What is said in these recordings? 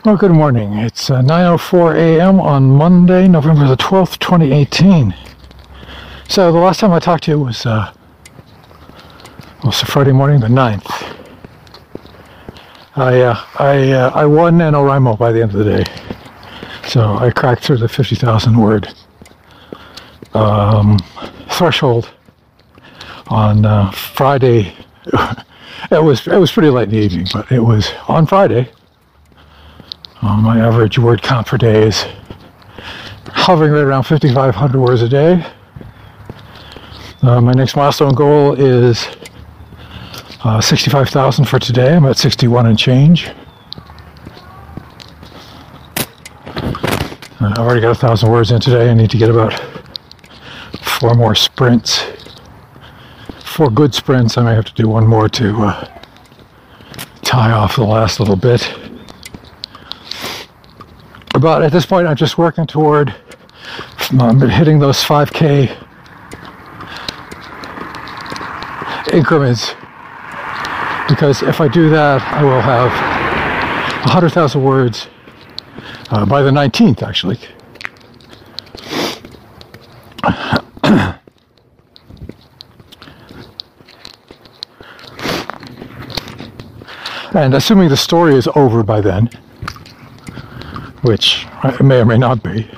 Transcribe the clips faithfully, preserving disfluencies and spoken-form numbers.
Well, good morning. It's uh, nine oh four a m on Monday, November the twelfth, twenty eighteen. So the last time I talked to you was, uh, was Friday morning, the ninth. I uh, I uh, I won NaNoWriMo by the end of the day, so I cracked through the fifty thousand word um, threshold on uh, Friday. It was it was pretty late in the evening, but it was on Friday. Uh, my average word count per day is hovering right around fifty-five hundred words a day. Uh, my next milestone goal is uh, sixty-five thousand for today. I'm at sixty-one and change. Uh, I've already got a thousand words in today. I need to get about four more sprints. Four good sprints. I may have to do one more to uh, tie off the last little bit. But at this point, I'm just working toward um, hitting those five K increments, because if I do that, I will have one hundred thousand words uh, by the nineteenth, actually. And assuming the story is over by then, which it may or may not be,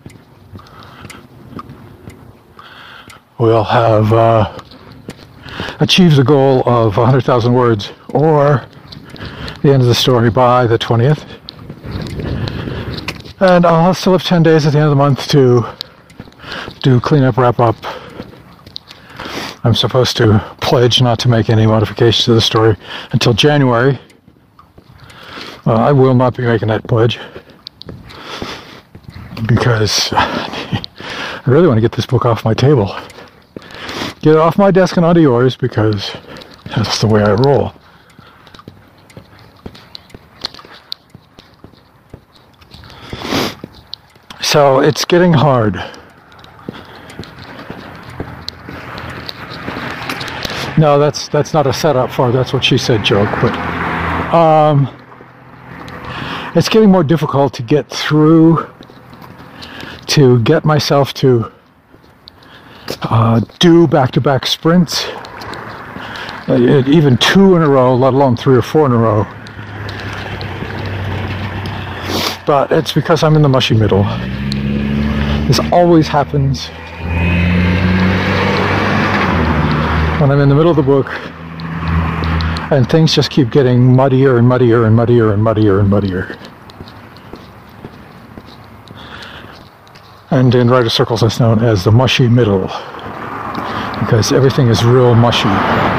we'll have uh, achieved the goal of one hundred thousand words, or the end of the story by the twentieth. And I'll still have ten days at the end of the month to do cleanup, wrap up. I'm supposed to pledge not to make any modifications to the story until January. Uh, I will not be making that pledge, because I really want to get this book off my table. Get it off my desk and onto yours, because that's the way I roll. So it's getting hard. No, that's that's not a setup for that's what she said joke, but um, it's getting more difficult to get through, to get myself to uh, do back-to-back sprints, uh, even two in a row, let alone three or four in a row. But it's because I'm in the mushy middle. This always happens when I'm in the middle of the book, and things just keep getting muddier and muddier and muddier and muddier and muddier. And in writer circles, that's known as the mushy middle, because everything is real mushy.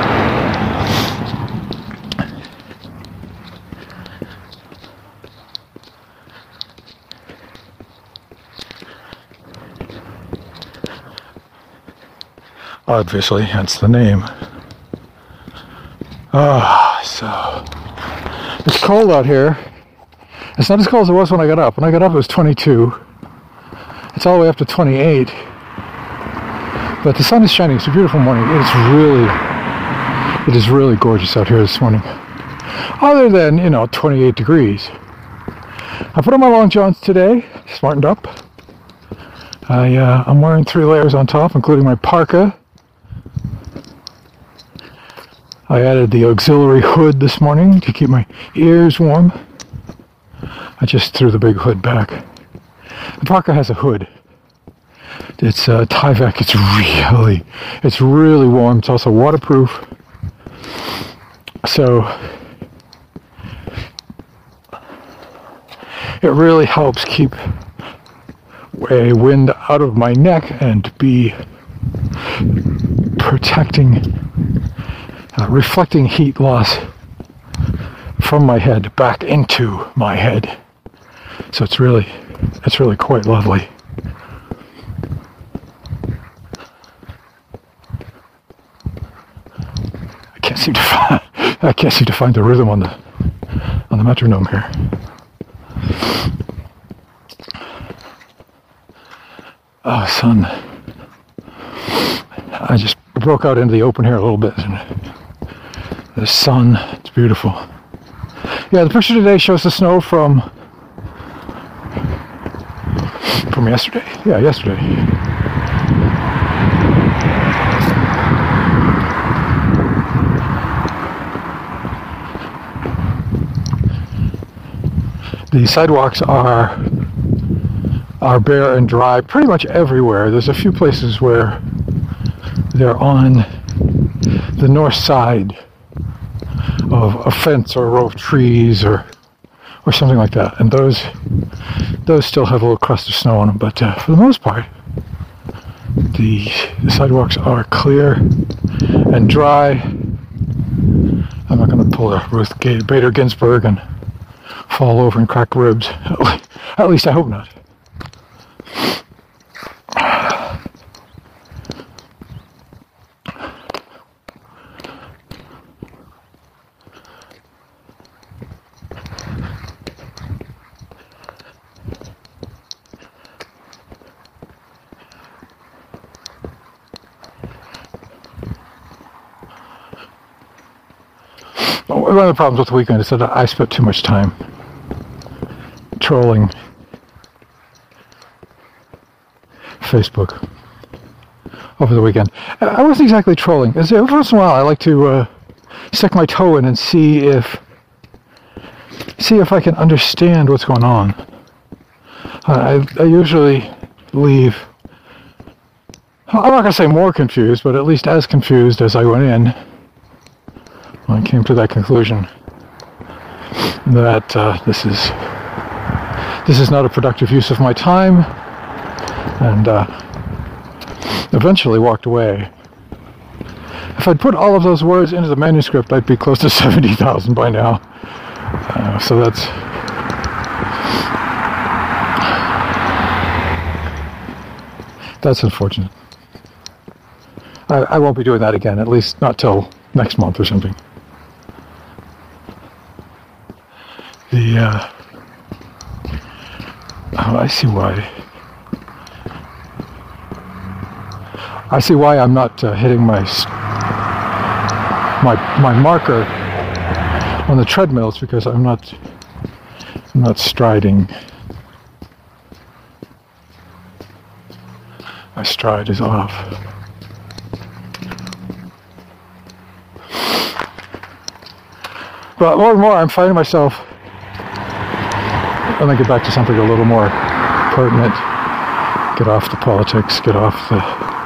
Obviously, hence the name. Ah, oh, so it's cold out here. It's not as cold as it was when I got up. When I got up, it was twenty-two. It's all the way up to twenty-eight. But the sun is shining. It's a beautiful morning. It is really, it is really gorgeous out here this morning. Other than, you know, twenty-eight degrees. I put on my long johns today. Smartened up. I, uh, I'm wearing three layers on top, including my parka. I added the auxiliary hood this morning to keep my ears warm. I just threw the big hood back. The parka has a hood. It's uh, Tyvek. It's really, it's really warm. It's also waterproof. So it really helps keep a wind out of my neck and be protecting, uh, reflecting heat loss from my head back into my head. So it's really, it's really quite lovely. I can't seem to find, I can't seem to find the rhythm on the on the metronome here. Oh, sun. I just broke out into the open here a little bit. And the sun, it's beautiful. Yeah, the picture today shows the snow from From yesterday? Yeah, yesterday. The sidewalks are are bare and dry pretty much everywhere. There's a few places where they're on the north side of a fence or a row of trees or or something like that, and those those still have a little crust of snow on them. But uh, for the most part, the, the sidewalks are clear and dry. I'm not going to pull a Ruth Bader Ginsburg and fall over and crack ribs. At least I hope not. One of the problems with the weekend is that I spent too much time trolling Facebook over the weekend. I wasn't exactly trolling. Every once in a while, I like to uh, stick my toe in and see if see if I can understand what's going on. I, I usually leave. I'm not going to say more confused, but at least as confused as I went in. I came to that conclusion that uh, this is this is not a productive use of my time, and uh, eventually walked away. If I'd put all of those words into the manuscript, I'd be close to seventy thousand by now. Uh, so that's that's unfortunate. I, I won't be doing that again, at least not till next month or something. The, uh, oh, I see why. I see why I'm not uh, hitting my, my, my marker on the treadmill. It's because I'm not, I'm not striding. My stride is off. But more and more I'm finding myself, let me get back to something a little more pertinent. Get off the politics, get off the...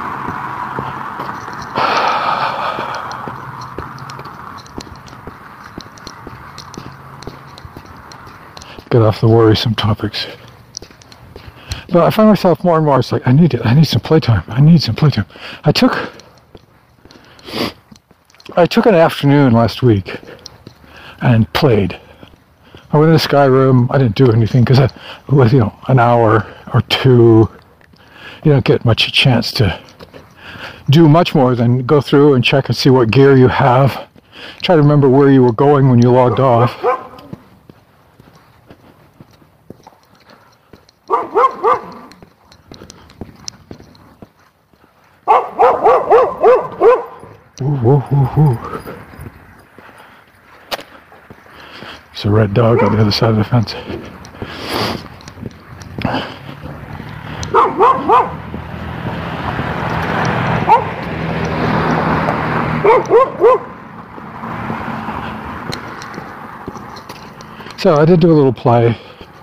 Get off the worrisome topics. But I find myself more and more, it's like, I need it, I need some playtime, I need some playtime. I took... I took an afternoon last week and played. I went into Skyrim. I didn't do anything because with, you know, an hour or two, you don't get much a chance to do much more than go through and check and see what gear you have. Try to remember where you were going when you logged off. Ooh, ooh, ooh, ooh. There's a red dog on the other side of the fence. So I did do a little play.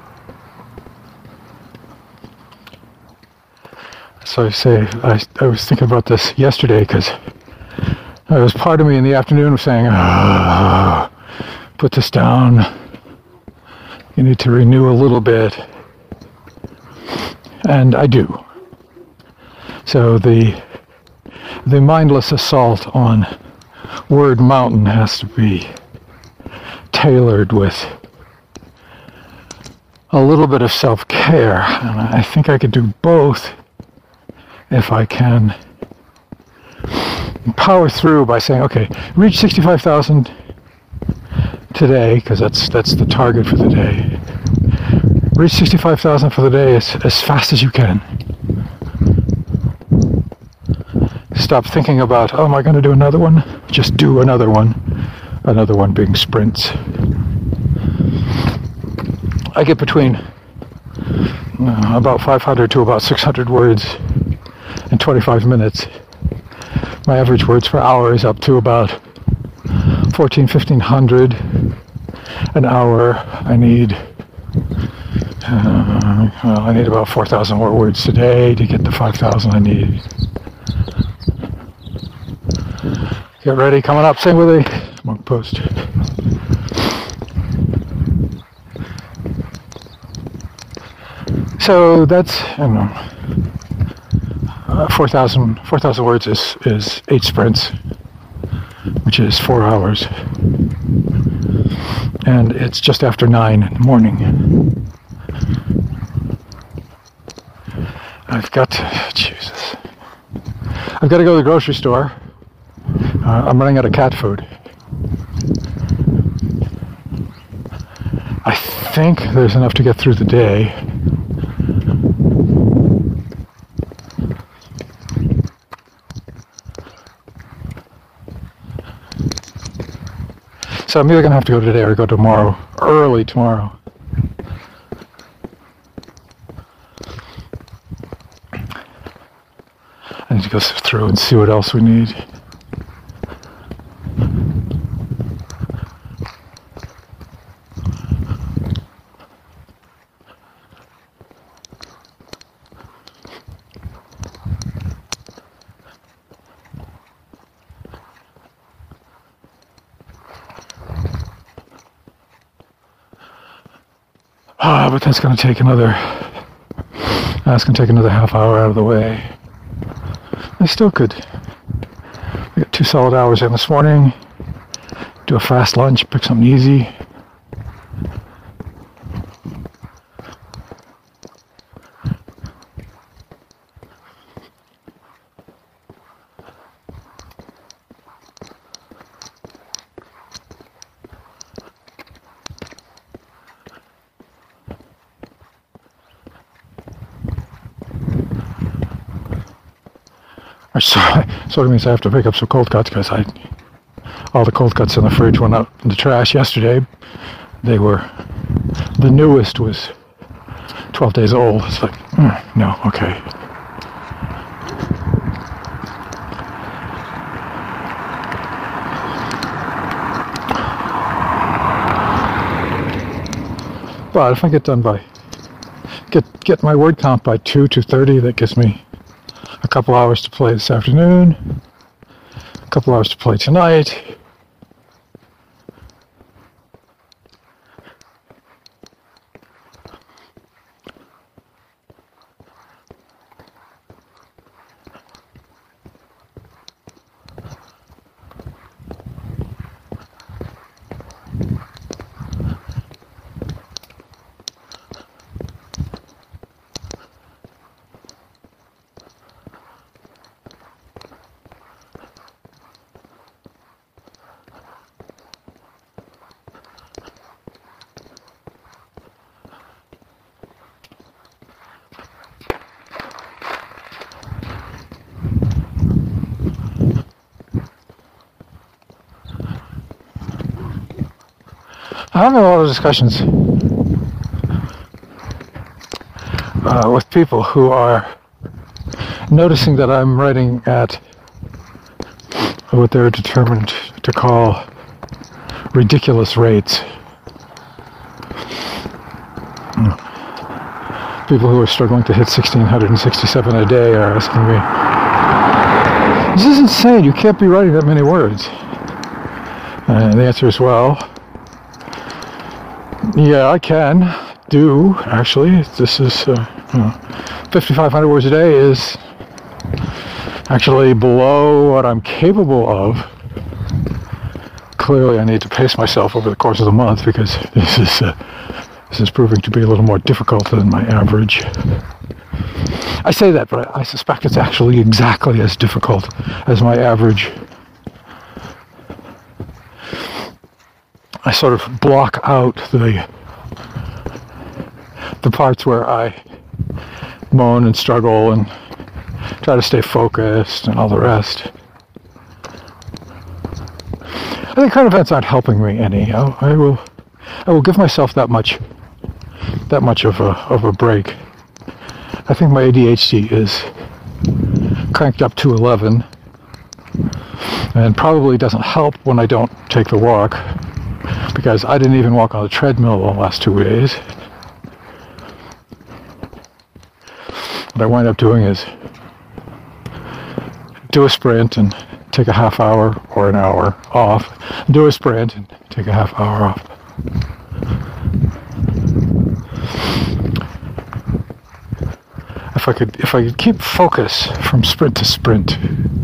So I say, I, I was thinking about this yesterday because there was part of me in the afternoon was saying, oh, put this down. You need to renew a little bit. And I do. So the the mindless assault on Word Mountain has to be tailored with a little bit of self-care. And I think I could do both if I can power through by saying, okay, reach sixty-five thousand today, because that's that's the target for the day. Reach sixty-five thousand for the day as, as fast as you can. Stop thinking about, oh, am I going to do another one? Just do another one. Another one being sprints. I get between uh, about five hundred to about six hundred words in twenty-five minutes. My average words per hour is up to about fourteen, fifteen hundred an hour. I need uh, well, I need about four thousand more words today to get the five thousand I need. Get ready, coming up, sing with a monk post. So that's, I don't know, uh, four thousand words is, is eight sprints, which is four hours. And it's just after nine in the morning. I've got to, Jesus. I've got to go to the grocery store. Uh, I'm running out of cat food. I think there's enough to get through the day. So I'm either going to have to go today or go tomorrow, early tomorrow. I need to go sift through and see what else we need. Ah, but that's going to take another, that's going to take another half hour out of the way. I still could. We got two solid hours in this morning. Do a fast lunch, pick something easy. So, sort of means I have to pick up some cold cuts because I, all the cold cuts in the fridge went out in the trash yesterday. They were, the newest was twelve days old. It's like, mm, no, okay. But if I get done by, get get my word count by two, two thirty, that gives me a couple hours to play this afternoon, a couple hours to play tonight. I'm having a lot of discussions uh, with people who are noticing that I'm writing at what they're determined to call ridiculous rates. People who are struggling to hit one thousand six hundred sixty-seven a day are asking me, this is insane, you can't be writing that many words. And the answer is, well, yeah, I can do, actually. This is, uh, you know, fifty-five hundred words a day is actually below what I'm capable of. Clearly, I need to pace myself over the course of the month because this is, uh, this is proving to be a little more difficult than my average. I say that, but I, I suspect it's actually exactly as difficult as my average. I sort of block out the the parts where I moan and struggle and try to stay focused and all the rest. I think current events aren't helping me any. I, I will I will give myself that much that much of a of a break. I think my A D H D is cranked up to eleven, and probably doesn't help when I don't take the walk, because I didn't even walk on the treadmill the last two days. What I wind up doing is do a sprint and take a half hour or an hour off, do a sprint and take a half hour off. If I could, if I could keep focus from sprint to sprint,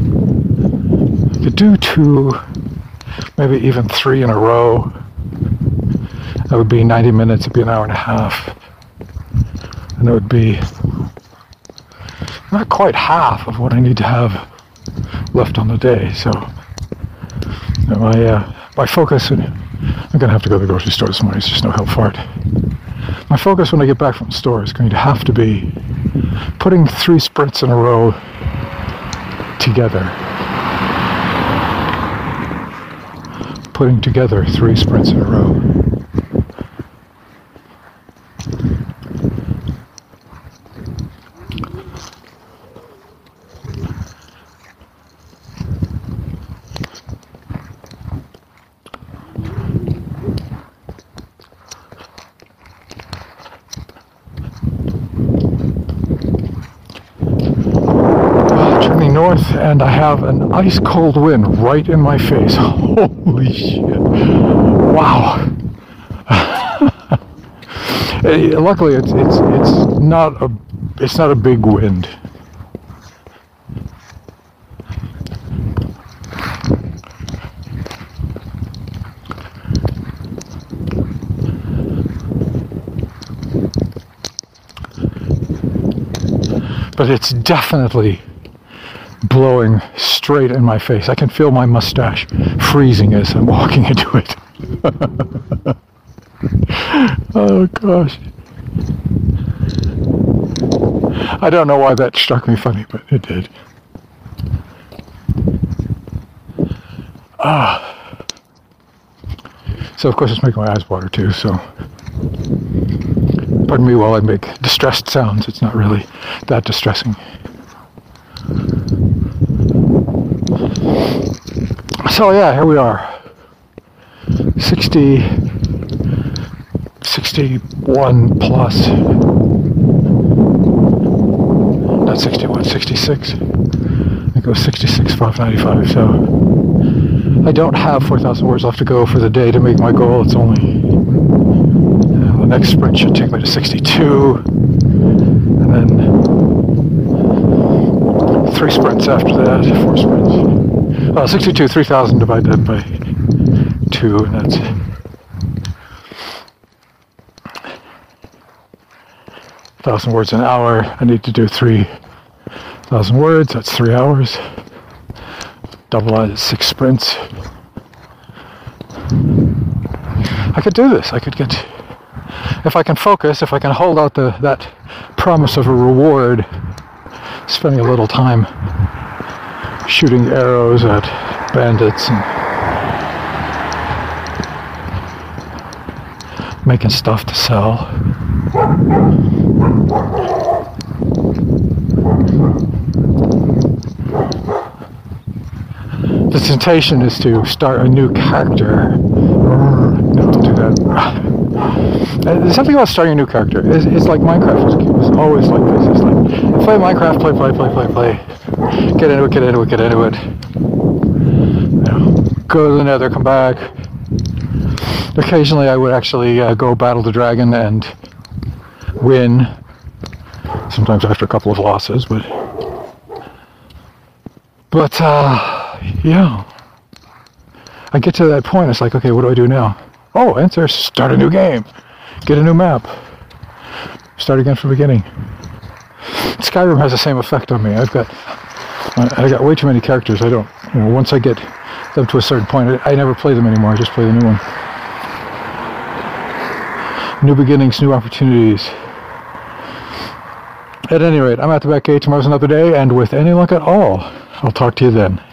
I could do two, maybe even three in a row. That would be ninety minutes, it'd be an hour and a half. And it would be not quite half of what I need to have left on the day. So you know, my, uh, my focus, and I'm going to have to go to the grocery store this morning, it's just no help for it. My focus when I get back from the store is going to have to be putting three sprints in a row together. Putting together three sprints in a row. North, and I have an ice cold wind right in my face. Holy shit. Wow. Luckily it's it's it's not a it's not a big wind. But it's definitely blowing straight in my face. I can feel my mustache freezing as I'm walking into it. Oh gosh. I don't know why that struck me funny, but it did. Ah. So of course it's making my eyes water too, so pardon me while I make distressed sounds. It's not really that distressing. So yeah, here we are. sixty, sixty-one plus. Not sixty-one, sixty-six. I think it was sixty-six, five ninety-five. So I don't have four thousand words left to go for the day to make my goal. It's only, uh, the next sprint should take me to sixty-two. And then three sprints after that, four sprints. Well, sixty-two, three thousand divided by two, and that's one thousand words an hour. I need to do three thousand words, that's three hours. Double that is six sprints. I could do this. I could get, if I can focus, if I can hold out the that promise of a reward, spending a little time shooting arrows at bandits and making stuff to sell. The temptation is to start a new character. No, don't do that. There's something about starting a new character. It's, it's like Minecraft was, was always like this. It's like, play Minecraft, play, play, play, play, play. Get into it, get into it, get into it. You know, go to the nether, come back. Occasionally I would actually uh, go battle the dragon and win. Sometimes after a couple of losses, but... But, uh, yeah. I get to that point, it's like, okay, what do I do now? Oh, answer, start a new game. Get a new map. Start again from the beginning. Skyrim has the same effect on me. I've got, I got way too many characters. I don't, you know, once I get them to a certain point, I, I never play them anymore. I just play the new one. New beginnings, new opportunities. At any rate, I'm at the back gate. Tomorrow's another day, and with any luck at all, I'll talk to you then.